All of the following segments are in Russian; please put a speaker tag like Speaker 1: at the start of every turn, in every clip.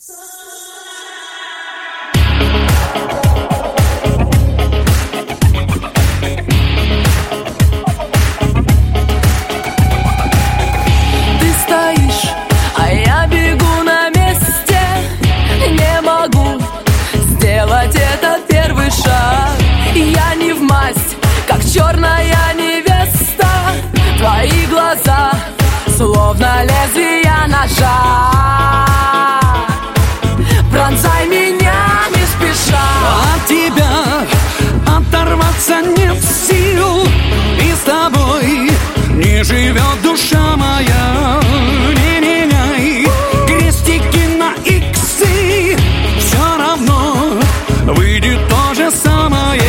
Speaker 1: Ты стоишь, а я бегу на месте. Не могу сделать этот первый шаг. Я не в масть, как черная невеста. Твои глаза, словно лезвия ножа. Пронзай меня не спеша.
Speaker 2: От тебя оторваться нет сил, и с тобой не живет душа моя. Не меняй крестики на иксы, все равно выйдет то же самое.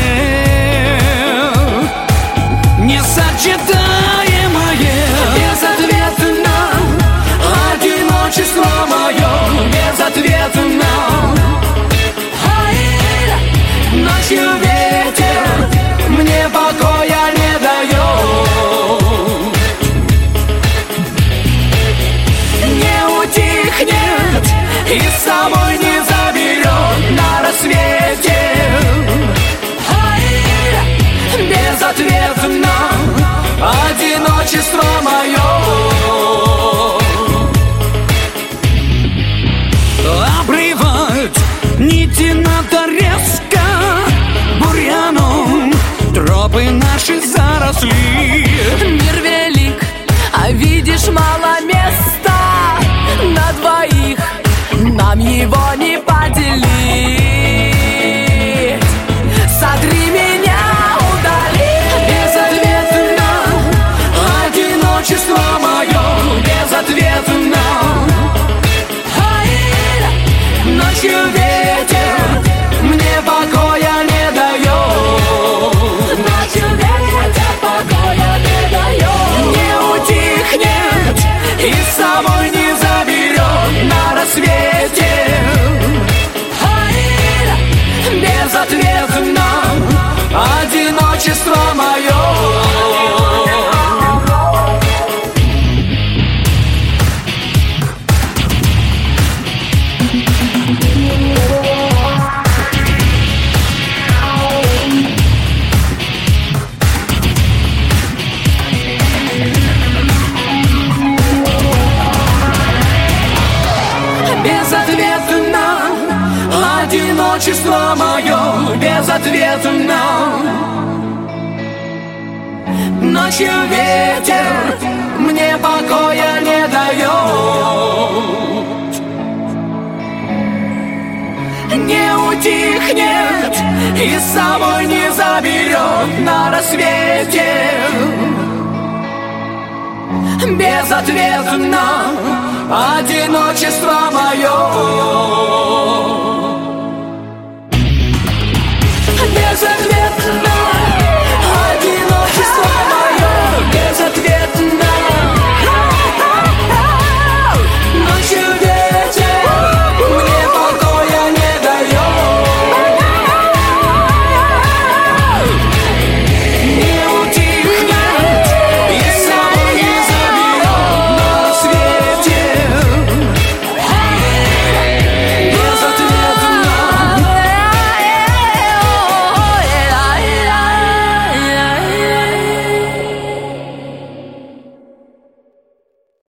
Speaker 2: Несочетаемое, безответно, одиночество мое безответно. Ночью ветер мне покоя не дает. Не утихнет и с собой не заберет на рассвете. Безответно одиночество мое. Обрывать нити надо резко, бурьяном тропы наши заросли.
Speaker 1: Мир велик, а видишь, мало места на двоих, нам его не поделить. Сотри меня, удали.
Speaker 2: Безответно одиночество мое безответно. Ночью ветер мне покоя не дает.
Speaker 1: Ночью ветер покоя не дает.
Speaker 2: Не утихнет и с собой не заберет на рассвете. Безответно одиночество мое. Безответно одиночество мое безответно. Ночью ветер мне покоя не дает. Не утихнет и с собой не заберет на рассвете. Безответно одиночество мое. Безответно